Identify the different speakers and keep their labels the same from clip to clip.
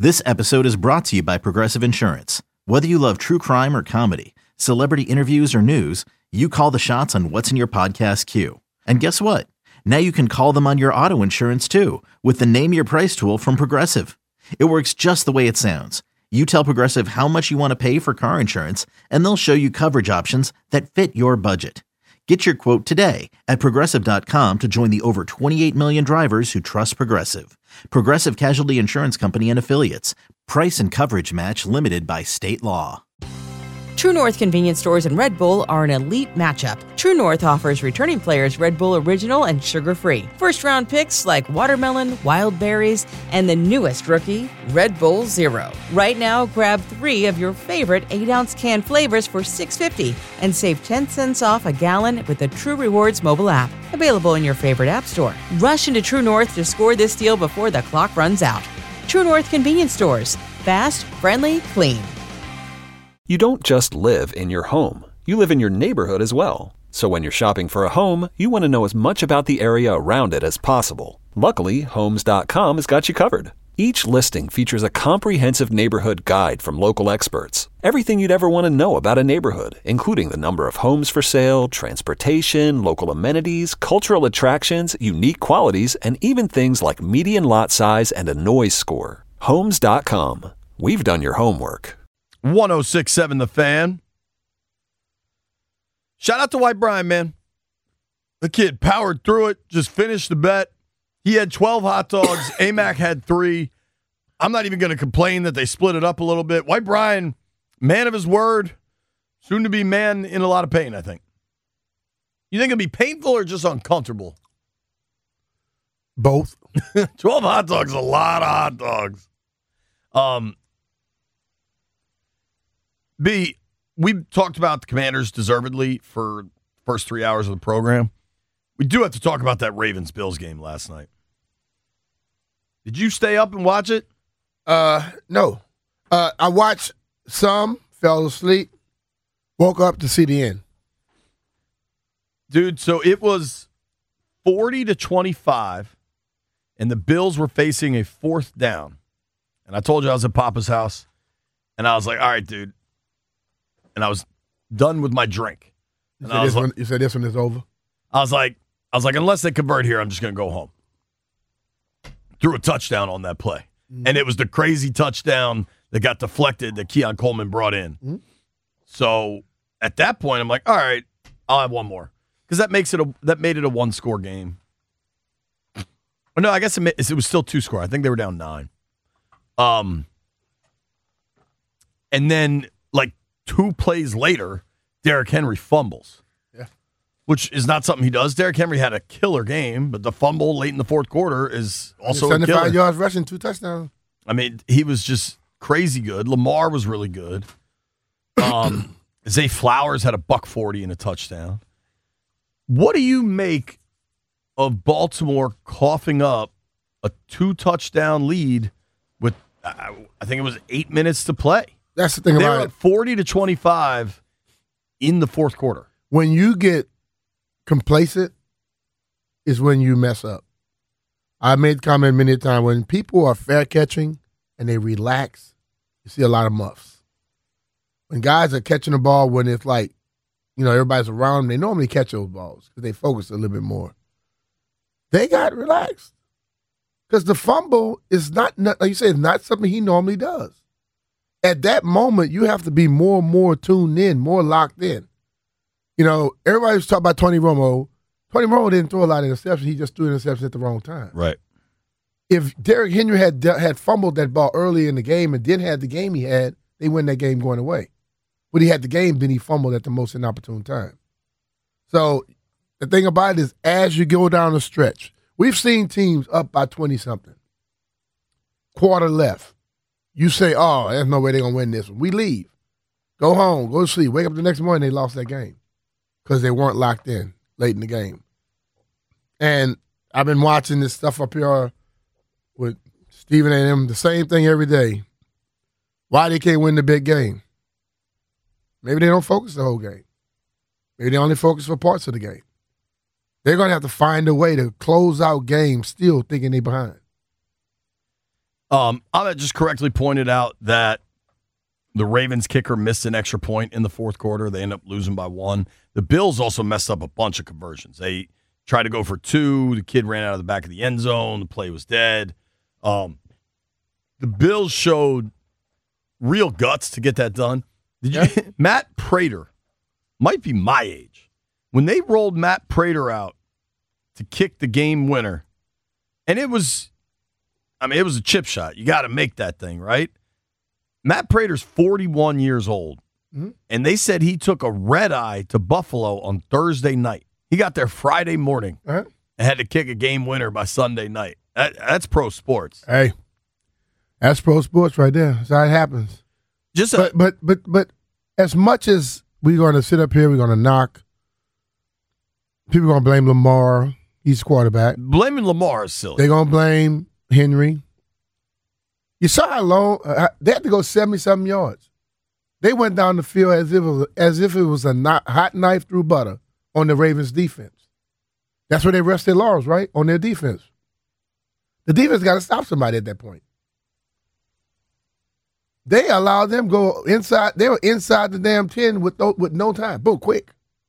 Speaker 1: This episode is brought to you by Progressive Insurance. Whether you love true crime or comedy, celebrity interviews or news, you call the shots on what's in your podcast queue. And guess what? Now you can call them on your auto insurance too with the Name Your Price tool from Progressive. It works just the way it sounds. You tell Progressive how much you want to pay for car insurance, and they'll show you coverage options that fit your budget. Get your quote today at Progressive.com to join the over 28 million drivers who trust Progressive. Progressive Casualty Insurance Company and Affiliates. Price and coverage match limited by state law.
Speaker 2: True North convenience stores and Red Bull are an elite matchup. True North offers returning players Red Bull Original and sugar-free. First-round picks like watermelon, wild berries, and the newest rookie, Red Bull Zero. Right now, grab 3 of your favorite 8-ounce can flavors for $6.50 and save 10 cents off a gallon with the True Rewards mobile app. Available in your favorite app store. Rush into True North to score this deal before the clock runs out. True North convenience stores. Fast, friendly, clean.
Speaker 3: You don't just live in your home. You live in your neighborhood as well. So when you're shopping for a home, you want to know as much about the area around it as possible. Luckily, Homes.com has got you covered. Each listing features a comprehensive neighborhood guide from local experts. Everything you'd ever want to know about a neighborhood, including the number of homes for sale, transportation, local amenities, cultural attractions, unique qualities, and even things like median lot size and a noise score. Homes.com. We've done your homework.
Speaker 4: 106.7 The Fan. Shout out to White Brian, man. The kid powered through it, just finished the bet. He had 12 hot dogs. AMAC had 3. I'm not even going to complain that they split it up a little bit. White Brian, man of his word, soon to be man in a lot of pain, I think. You think it'd be painful or just uncomfortable?
Speaker 5: Both.
Speaker 4: 12 hot dogs is a lot of hot dogs. B, we talked about the Commanders deservedly for the first 3 hours of the program. We do have to talk about that Ravens-Bills game last night. Did you stay up and watch it?
Speaker 5: No. I watched some, fell asleep, woke up to see the end.
Speaker 4: Dude, so it was 40-25, and the Bills were facing a 4th down. And I told you I was at Papa's house, and I was like, all right, dude. And I was done with my drink.
Speaker 5: You said this one is over?
Speaker 4: I was like, unless they convert here, I'm just going to go home. Threw a touchdown on that play. Mm-hmm. And it was the crazy touchdown that got deflected that Keon Coleman brought in. Mm-hmm. So at that point, I'm like, all right, I'll have one more. Because that made it a 1-score game. Well, no, I guess it was still 2-score. I think they were down 9. And then, 2 plays later, Derrick Henry fumbles.
Speaker 5: Yeah.
Speaker 4: Which is not something he does. Derrick Henry had a killer game, but the fumble late in the 4th quarter is also a killer.
Speaker 5: 75 yards rushing, 2 touchdowns.
Speaker 4: I mean, he was just crazy good. Lamar was really good. Zay Flowers had a $140 and a touchdown. What do you make of Baltimore coughing up a 2-touchdown lead with, I think it was 8 minutes to play?
Speaker 5: That's the thing about it.
Speaker 4: They were at 40-25 in the 4th quarter.
Speaker 5: When you get complacent is when you mess up. I made the comment many times, when people are fair catching and they relax, you see a lot of muffs. When guys are catching the ball when it's everybody's around them, they normally catch those balls because they focus a little bit more. They got relaxed because the fumble is not, like you said, not something he normally does. At that moment, you have to be more and more tuned in, more locked in. Everybody was talking about Tony Romo. Tony Romo didn't throw a lot of interceptions. He just threw interceptions at the wrong time.
Speaker 4: Right.
Speaker 5: If Derrick Henry had fumbled that ball early in the game and didn't have the game he had, they win that game going away. When he had the game, then he fumbled at the most inopportune time. So the thing about it is, as you go down the stretch, we've seen teams up by 20-something. Quarter left. You say, oh, there's no way they're going to win this one. We leave. Go home. Go to sleep. Wake up the next morning, they lost that game because they weren't locked in late in the game. And I've been watching this stuff up here with Stephen and them, the same thing every day. Why they can't win the big game? Maybe they don't focus the whole game. Maybe they only focus for parts of the game. They're going to have to find a way to close out games still thinking they're behind.
Speaker 4: Ahmed just correctly pointed out that the Ravens kicker missed an extra point in the fourth quarter. They end up losing by 1. The Bills also messed up a bunch of conversions. They tried to go for 2. The kid ran out of the back of the end zone. The play was dead. The Bills showed real guts to get that done. Matt Prater might be my age. When they rolled Matt Prater out to kick the game winner, and it was a chip shot. You got to make that thing, right? Matt Prater's 41 years old, and they said he took a red-eye to Buffalo on Thursday night. He got there Friday morning and had to kick a game winner by Sunday night. That's pro sports.
Speaker 5: Hey, that's pro sports right there. That's how it happens. But as much as we're going to sit up here, we're going to knock, people are going to blame Lamar. He's quarterback.
Speaker 4: Blaming Lamar is silly.
Speaker 5: They're going to blame Henry. You saw how long they had to go 70-something yards. They went down the field as if it was a hot knife through butter on the Ravens defense. That's where they rest their laurels, right? On their defense. The defense got to stop somebody at that point. They allowed them go inside. They were inside the damn 10 with no time. Boom, quick.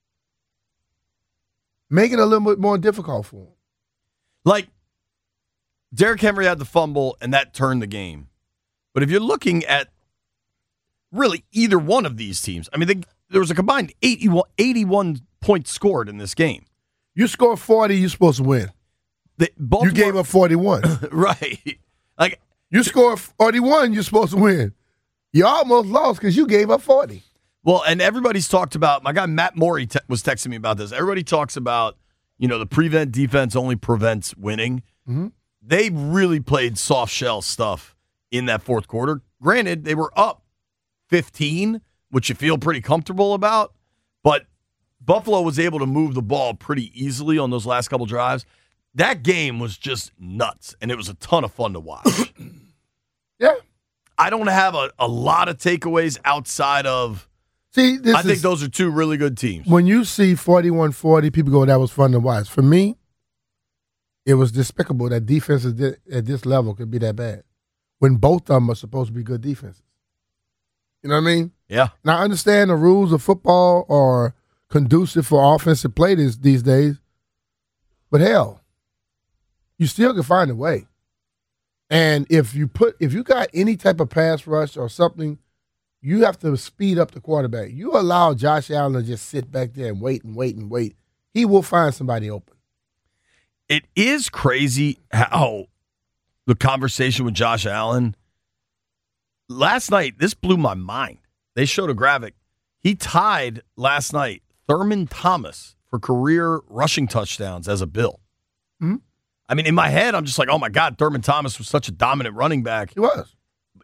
Speaker 5: Make it a little bit more difficult for them.
Speaker 4: Like, Derrick Henry had the fumble, and that turned the game. But if you're looking at really either one of these teams, I mean, there was a combined 81 points scored in this game.
Speaker 5: You score 40, you're supposed to win. You gave up 41.
Speaker 4: Right. Like,
Speaker 5: you score 41, you're supposed to win. You almost lost because you gave up 40.
Speaker 4: Well, and everybody's talked about, my guy Matt Morey was texting me about this. Everybody talks about, the prevent defense only prevents winning.
Speaker 5: Mm-hmm.
Speaker 4: They really played soft shell stuff in that fourth quarter. Granted, they were up 15, which you feel pretty comfortable about, but Buffalo was able to move the ball pretty easily on those last couple drives. That game was just nuts, and it was a ton of fun to watch.
Speaker 5: Yeah.
Speaker 4: I don't have a lot of takeaways outside of, I think those are two really good teams.
Speaker 5: When you see 41-40, people go, that was fun to watch. For me, it was despicable that defenses at this level could be that bad when both of them are supposed to be good defenses. You know what I mean?
Speaker 4: Yeah.
Speaker 5: Now, I understand the rules of football are conducive for offensive play these days, but hell, you still can find a way. And if you got any type of pass rush or something, you have to speed up the quarterback. You allow Josh Allen to just sit back there and wait and wait and wait. He will find somebody open.
Speaker 4: It is crazy how the conversation with Josh Allen last night, this blew my mind. They showed a graphic. He tied last night Thurman Thomas for career rushing touchdowns as a Bill.
Speaker 5: Mm-hmm.
Speaker 4: I mean, in my head, I'm just like, oh my God, Thurman Thomas was such a dominant running back.
Speaker 5: He was.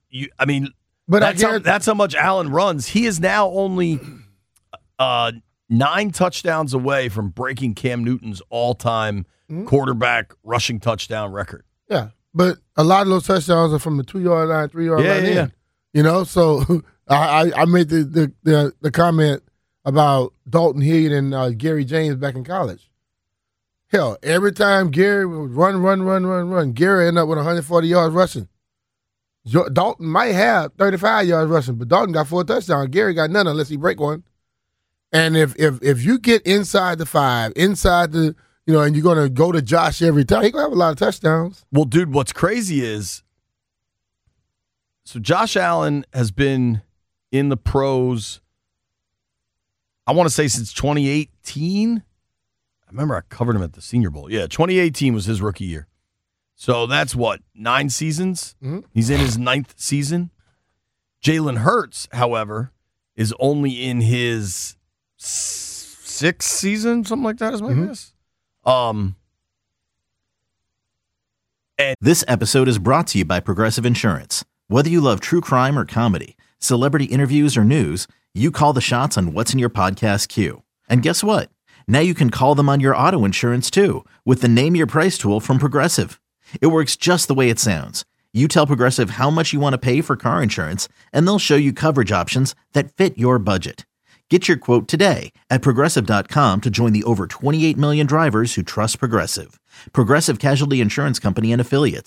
Speaker 4: That's how much Allen runs. He is now only 9 touchdowns away from breaking Cam Newton's all-time quarterback rushing touchdown record.
Speaker 5: Yeah, but a lot of those touchdowns are from the 2-yard line, 3-yard line in. Yeah. So I made the comment about Dalton Hilliard and Gary James back in college. Hell, every time Gary would run, Gary ended up with 140 yards rushing. Dalton might have 35 yards rushing, but Dalton got 4 touchdowns. Gary got none unless he break one. And if you get inside the 5, inside the, and you're going to go to Josh every time, he's going to have a lot of touchdowns.
Speaker 4: Well, dude, what's crazy is, so Josh Allen has been in the pros, I want to say since 2018. I remember I covered him at the Senior Bowl. Yeah, 2018 was his rookie year. So that's what, 9 seasons? Mm-hmm. He's in his 9th season. Jalen Hurts, however, is only in his 6th season, something like that is my guess. And
Speaker 1: this episode is brought to you by Progressive Insurance. Whether you love true crime or comedy, celebrity interviews or news, you call the shots on what's in your podcast queue. And guess what? Now you can call them on your auto insurance too with the Name Your Price tool from Progressive. It works just the way it sounds. You tell Progressive how much you want to pay for car insurance, and they'll show you coverage options that fit your budget. Get your quote today at Progressive.com to join the over 28 million drivers who trust Progressive. Progressive Casualty Insurance Company and Affiliates.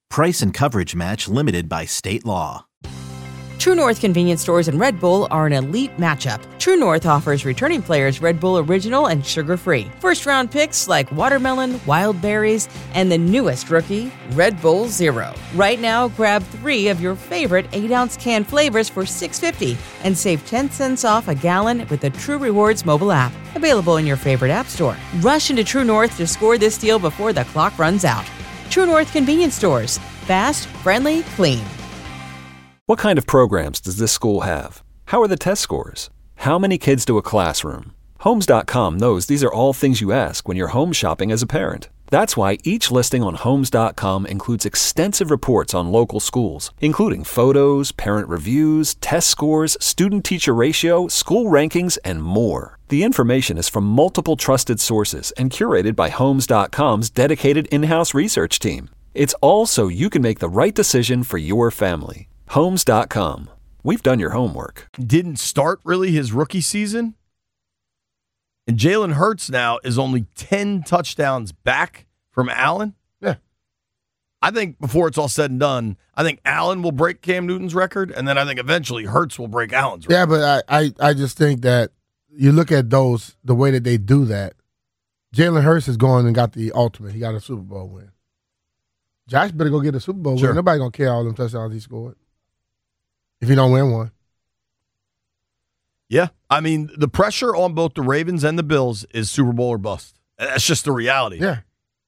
Speaker 1: Price and coverage match limited by state law.
Speaker 2: True North convenience stores and Red Bull are an elite matchup. True North offers returning players Red Bull Original and sugar-free. First-round picks like watermelon, wild berries, and the newest rookie, Red Bull Zero. Right now, grab 3 of your favorite 8-ounce can flavors for $6.50 and save 10 cents off a gallon with the True Rewards mobile app. Available in your favorite app store. Rush into True North to score this deal before the clock runs out. True North convenience stores. Fast, friendly, clean.
Speaker 3: What kind of programs does this school have? How are the test scores? How many kids do a classroom? Homes.com knows these are all things you ask when you're home shopping as a parent. That's why each listing on Homes.com includes extensive reports on local schools, including photos, parent reviews, test scores, student-teacher ratio, school rankings, and more. The information is from multiple trusted sources and curated by Homes.com's dedicated in-house research team. It's all so you can make the right decision for your family. Homes.com. We've done your homework.
Speaker 4: Didn't start really his rookie season. And Jalen Hurts now is only 10 touchdowns back from Allen.
Speaker 5: Yeah.
Speaker 4: I think before it's all said and done, I think Allen will break Cam Newton's record, and then I think eventually Hurts will break Allen's record.
Speaker 5: Yeah, but I just think that you look at those, the way that they do that, Jalen Hurts has gone and got the ultimate. He got a Super Bowl win. Josh better go get a Super Bowl win. Nobody going to care all them touchdowns he scored if he don't win one.
Speaker 4: Yeah. I mean, the pressure on both the Ravens and the Bills is Super Bowl or bust. That's just the reality.
Speaker 5: Yeah.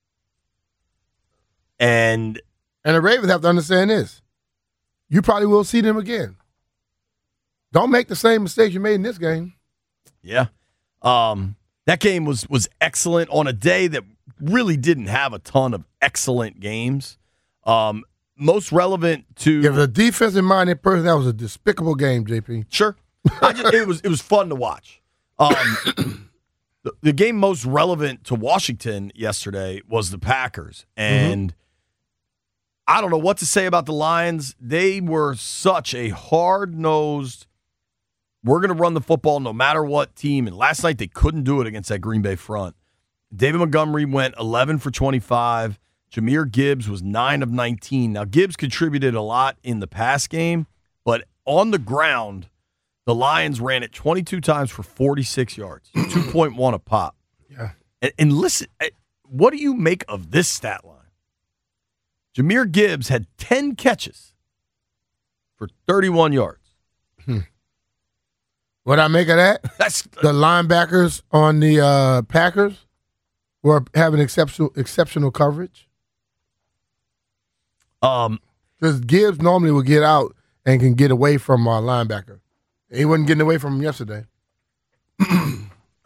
Speaker 4: And
Speaker 5: the Ravens have to understand this. You probably will see them again. Don't make the same mistakes you made in this game.
Speaker 4: Yeah. That game was excellent on a day that really didn't have a ton of excellent games. Most relevant to...
Speaker 5: If a defensive-minded person, that was a despicable game, JP.
Speaker 4: Sure. It was fun to watch. The game most relevant to Washington yesterday was the Packers. And I don't know what to say about the Lions. They were such a hard-nosed, we're going to run the football no matter what team. And last night they couldn't do it against that Green Bay front. David Montgomery went 11 for 25. Jahmyr Gibbs was 9 of 19. Now, Gibbs contributed a lot in the pass game, but on the ground, the Lions ran it 22 times for 46 yards, 2.1 a pop.
Speaker 5: Yeah.
Speaker 4: And listen, what do you make of this stat line? Jahmyr Gibbs had 10 catches for 31 yards.
Speaker 5: What I make of that?
Speaker 4: That's
Speaker 5: the linebackers on the Packers were having exceptional coverage. Because Gibbs normally would get out and can get away from our linebacker. He wasn't getting away from him yesterday.
Speaker 4: The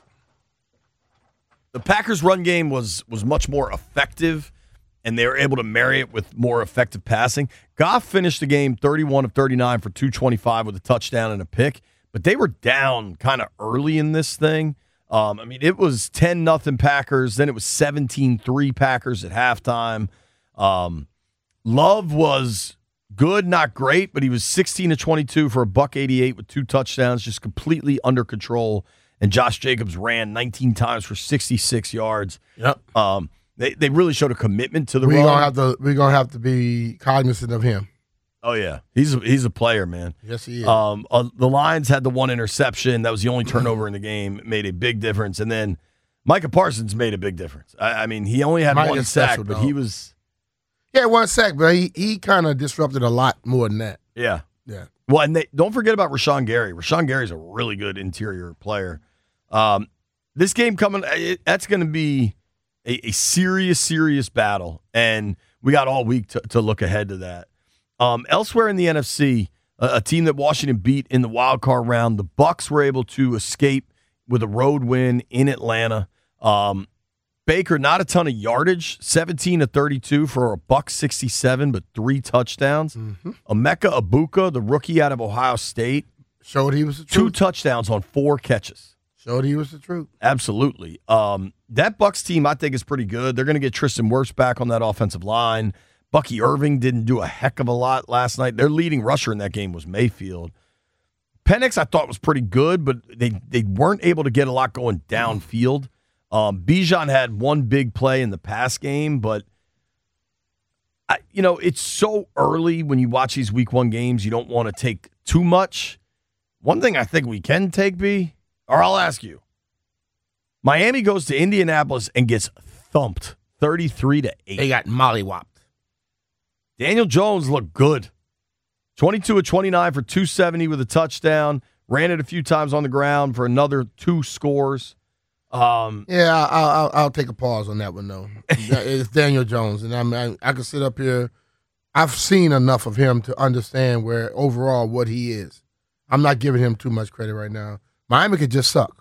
Speaker 4: Packers' run game was much more effective, and they were able to marry it with more effective passing. Goff finished the game 31 of 39 for 225 with a touchdown and a pick, but they were down kind of early in this thing. I mean, it was 10-0 Packers. Then it was 17-3 Packers at halftime. Love was good, not great, but he was 16 of 22 for $188 with 2 touchdowns, just completely under control. And Josh Jacobs ran 19 times for 66 yards.
Speaker 5: Yep.
Speaker 4: They really showed a commitment to the
Speaker 5: run. We're gonna have to be cognizant of him.
Speaker 4: Oh yeah, he's a player, man.
Speaker 5: Yes, he is.
Speaker 4: The Lions had the one interception. That was the only turnover in the game. It made a big difference. And then Micah Parsons made a big difference. I mean, he only had one sack, but he was...
Speaker 5: Yeah, 1 sack, but he kind of disrupted a lot more than that.
Speaker 4: Yeah.
Speaker 5: Yeah.
Speaker 4: Well, and don't forget about Rashawn Gary. Rashawn Gary's a really good interior player. This game coming, that's going to be a serious battle, and we got all week to look ahead to that. Elsewhere in the NFC, a team that Washington beat in the wild card round, the Bucs were able to escape with a road win in Atlanta. Baker, not a ton of yardage, 17 of 32 for $167, but 3 touchdowns. Emeka Egbuka, the rookie out of Ohio State,
Speaker 5: showed he was the truth.
Speaker 4: 2 touchdowns on 4 catches.
Speaker 5: Showed he was the truth.
Speaker 4: Absolutely. That Bucs team, I think, is pretty good. They're going to get Tristan Wirfs back on that offensive line. Bucky Irving didn't do a heck of a lot last night. Their leading rusher in that game was Mayfield. Penix, I thought, was pretty good, but they weren't able to get a lot going downfield. Bijan had one big play in the pass game, but It's so early when you watch these week 1 games. You don't want to take too much. One thing I think we can take, or I'll ask you. Miami goes to Indianapolis and gets thumped 33-8.
Speaker 5: They got mollywopped.
Speaker 4: Daniel Jones looked good. 22 of 29 for 270 with a touchdown. Ran it a few times on the ground for another 2 scores.
Speaker 5: I'll take a pause on that one, though. It's Daniel Jones, and I can sit up here. I've seen enough of him to understand overall what he is. I'm not giving him too much credit right now. Miami could just suck.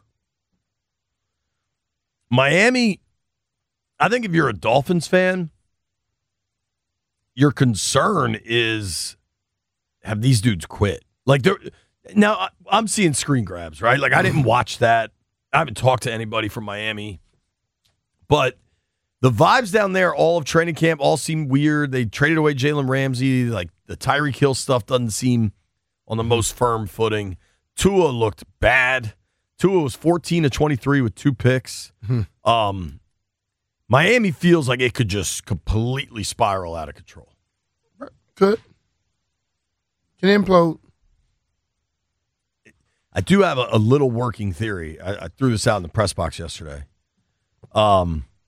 Speaker 4: Miami, I think if you're a Dolphins fan, your concern is have these dudes quit. Now, I'm seeing screen grabs, right? I didn't watch that. I haven't talked to anybody from Miami. But the vibes down there, all of training camp, all seem weird. They traded away Jalen Ramsey. The Tyreek Hill stuff doesn't seem on the most firm footing. Tua looked bad. Tua was 14 of 23 with 2 picks. Miami feels like it could just completely spiral out of control.
Speaker 5: Could. Can implode.
Speaker 4: I do have a little working theory. I threw this out in the press box yesterday. I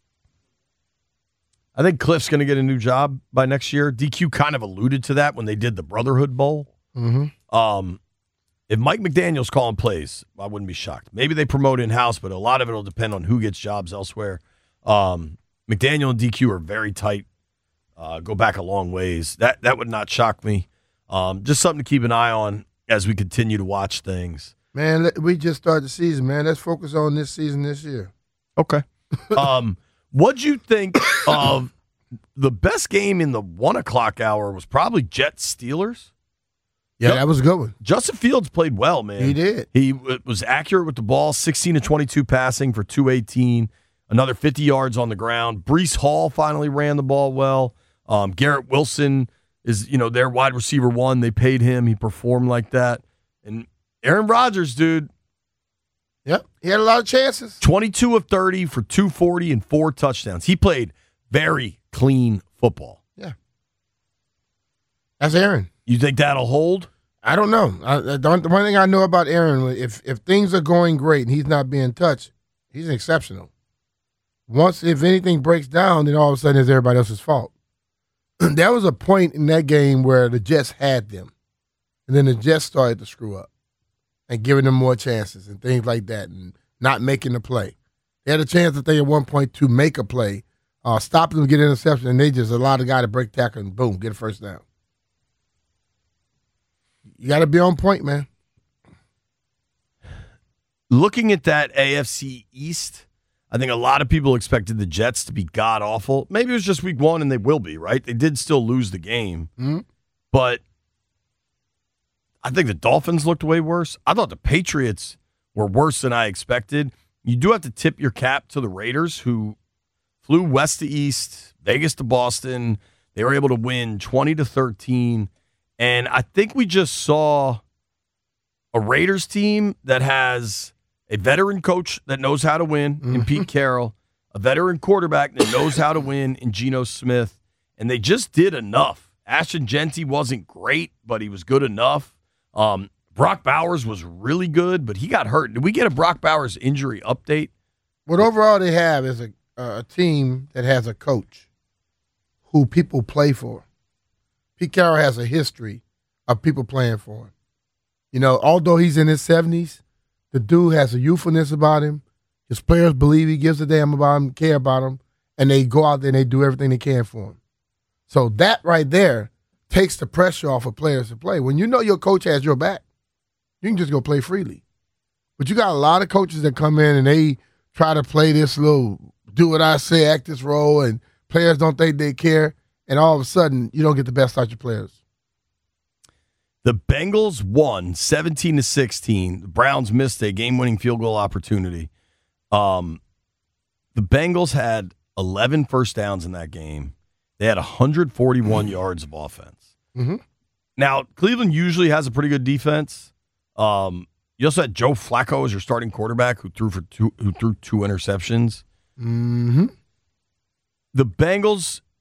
Speaker 4: think Cliff's going to get a new job by next year. DQ kind of alluded to that when they did the Brotherhood Bowl.
Speaker 5: Mm-hmm.
Speaker 4: If Mike McDaniel's calling plays, I wouldn't be shocked. Maybe they promote in-house, but a lot of it will depend on who gets jobs elsewhere. McDaniel and DQ are very tight, go back a long ways. That would not shock me. Just something to keep an eye on as we continue to watch things.
Speaker 5: Man, we just started the season, man. Let's focus on this season this year.
Speaker 4: Okay. What'd you think of the best game in the 1 o'clock hour was probably Jets-Steelers?
Speaker 5: Yeah, that was a good one.
Speaker 4: Justin Fields played well, man.
Speaker 5: He did.
Speaker 4: He was accurate with the ball, 16 of 22 passing for 218, another 50 yards on the ground. Breece Hall finally ran the ball well. Garrett Wilson is, their wide receiver 1. They paid him. He performed like that. And Aaron Rodgers, dude.
Speaker 5: Yep, he had a lot of chances.
Speaker 4: 22 of 30 for 240 and 4 touchdowns. He played very clean football.
Speaker 5: Yeah. That's Aaron.
Speaker 4: You think that'll hold?
Speaker 5: I don't know. The one thing I know about Aaron, if things are going great and he's not being touched, he's exceptional. If anything breaks down, then all of a sudden it's everybody else's fault. There was a point in that game where the Jets had them, and then the Jets started to screw up and giving them more chances and things like that and not making the play. They had a chance, I think, at one point to make a play, stop them, get an interception, and they just allowed the guy to break tackle and boom, get a first down. You got to be on point, man.
Speaker 4: Looking at that AFC East, I think a lot of people expected the Jets to be god-awful. Maybe it was just week 1, and they will be, right? They did still lose the game.
Speaker 5: Mm-hmm.
Speaker 4: But I think the Dolphins looked way worse. I thought the Patriots were worse than I expected. You do have to tip your cap to the Raiders, who flew west to east, Vegas to Boston. They were able to win 20-13. And I think we just saw a Raiders team that has a veteran coach that knows how to win in Pete Carroll, a veteran quarterback that knows how to win in Geno Smith, and they just did enough. Ashton Genty wasn't great, but he was good enough. Brock Bowers was really good, but he got hurt. Did we get a Brock Bowers injury update?
Speaker 5: What overall they have is a team that has a coach who people play for. Pete Carroll has a history of people playing for him. Although he's in his 70s, the dude has a youthfulness about him. His players believe he gives a damn about him, care about him, and they go out there and they do everything they can for him. So that right there takes the pressure off of players to play. When you know your coach has your back, you can just go play freely. But you got a lot of coaches that come in and they try to play this little do what I say, act this role, and players don't think they care. And all of a sudden, you don't get the best out of your players.
Speaker 4: The Bengals won 17-16. The Browns missed a game-winning field goal opportunity. The Bengals had 11 first downs in that game. They had 141 yards of offense.
Speaker 5: Mm-hmm.
Speaker 4: Now, Cleveland usually has a pretty good defense. You also had Joe Flacco as your starting quarterback who threw two interceptions.
Speaker 5: Mm-hmm.
Speaker 4: The Bengals,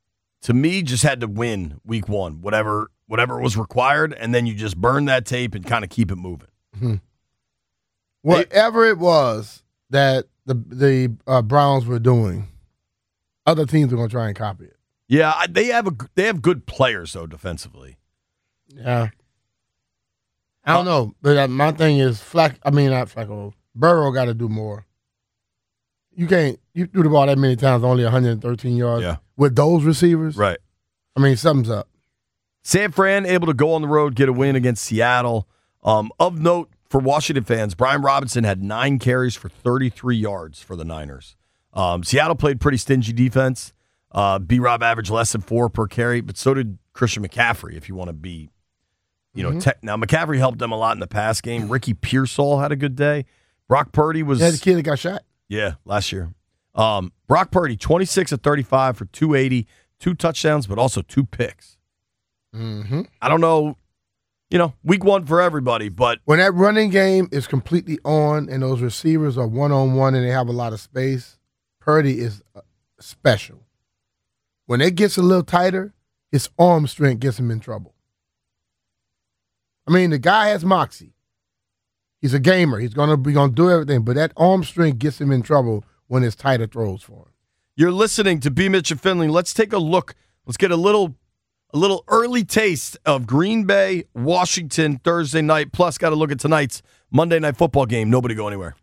Speaker 4: to me, just had to win week one, whatever was required, and then you just burn that tape and kind of keep it moving.
Speaker 5: Mm-hmm. Whatever it was that the Browns were doing, other teams are going to try and copy it.
Speaker 4: Yeah, they have good players though defensively.
Speaker 5: Yeah, I don't know, but my thing is not Flacco. Burrow got to do more. You threw the ball that many times, only 113 yards.
Speaker 4: Yeah.
Speaker 5: With those receivers,
Speaker 4: right?
Speaker 5: I mean, something's up.
Speaker 4: San Fran able to go on the road, get a win against Seattle. Of note for Washington fans, Brian Robinson had 9 carries for 33 yards for the Niners. Seattle played pretty stingy defense. B-Rob averaged less than 4 per carry, but so did Christian McCaffrey, if you want to be, now McCaffrey helped them a lot in the pass game. Ricky Pearsall had a good day. Brock Purdy was...
Speaker 5: Yeah, the kid that got shot.
Speaker 4: Yeah, last year. Brock Purdy, 26 of 35 for 280, 2 touchdowns, but also 2 picks.
Speaker 5: Mm-hmm.
Speaker 4: I don't know, week one for everybody, but...
Speaker 5: When that running game is completely on and those receivers are one-on-one and they have a lot of space, Purdy is special. When it gets a little tighter, his arm strength gets him in trouble. I mean, the guy has moxie. He's a gamer. He's gonna do everything, but that arm strength gets him in trouble when it's tighter throws for him.
Speaker 4: You're listening to B. Mitch and Finley. Let's take a look. Let's get a little early taste of Green Bay, Washington Thursday night. Plus, got to look at tonight's Monday Night Football game. Nobody go anywhere.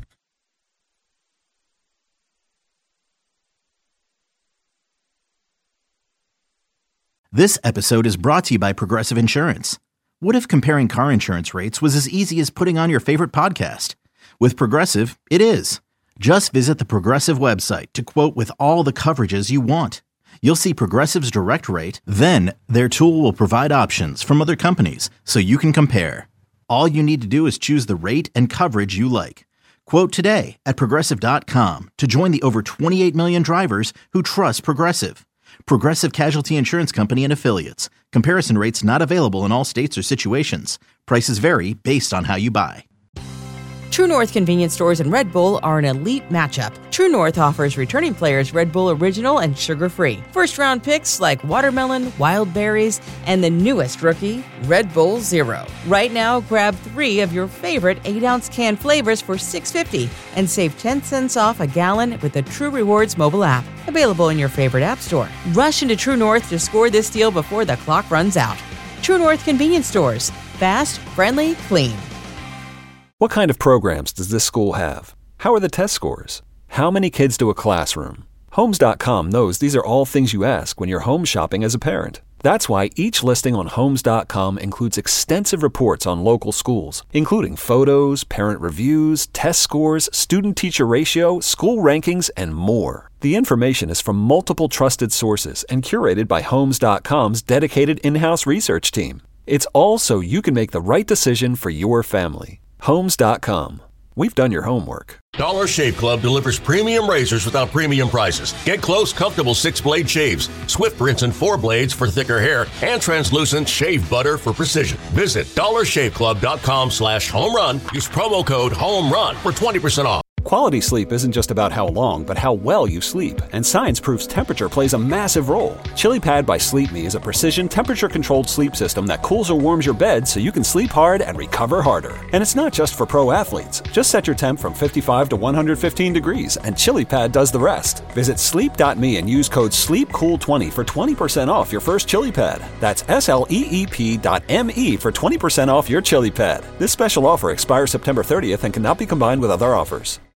Speaker 1: This episode is brought to you by Progressive Insurance. What if comparing car insurance rates was as easy as putting on your favorite podcast? With Progressive, it is. Just visit the Progressive website to quote with all the coverages you want. You'll see Progressive's direct rate, then their tool will provide options from other companies so you can compare. All you need to do is choose the rate and coverage you like. Quote today at Progressive.com to join the over 28 million drivers who trust Progressive. Progressive Casualty Insurance Company and Affiliates. Comparison rates not available in all states or situations. Prices vary based on how you buy.
Speaker 2: True North convenience stores and Red Bull are an elite matchup. True North offers returning players Red Bull Original and sugar-free. First-round picks like watermelon, wild berries, and the newest rookie, Red Bull Zero. Right now, grab 3 of your favorite 8-ounce can flavors for $6.50 and save 10 cents off a gallon with the True Rewards mobile app. Available in your favorite app store. Rush into True North to score this deal before the clock runs out. True North convenience stores. Fast, friendly, clean.
Speaker 3: What kind of programs does this school have? How are the test scores? How many kids to a classroom? Homes.com knows these are all things you ask when you're home shopping as a parent. That's why each listing on Homes.com includes extensive reports on local schools, including photos, parent reviews, test scores, student-teacher ratio, school rankings, and more. The information is from multiple trusted sources and curated by Homes.com's dedicated in-house research team. It's all so you can make the right decision for your family. Homes.com. We've done your homework.
Speaker 6: Dollar Shave Club delivers premium razors without premium prices. Get close, comfortable 6-blade shaves, swift rinse and 4 blades for thicker hair, and translucent shave butter for precision. Visit dollarshaveclub.com/homerun. Use promo code HOMERUN for 20% off.
Speaker 3: Quality sleep isn't just about how long, but how well you sleep. And science proves temperature plays a massive role. ChiliPad by Sleep Me is a precision temperature-controlled sleep system that cools or warms your bed so you can sleep hard and recover harder. And it's not just for pro athletes. Just set your temp from 55 to 115 degrees, and ChiliPad does the rest. Visit sleep.me and use code SLEEPCOOL20 for 20% off your first ChiliPad. That's SLEEP.me for 20% off your ChiliPad. This special offer expires September 30th and cannot be combined with other offers.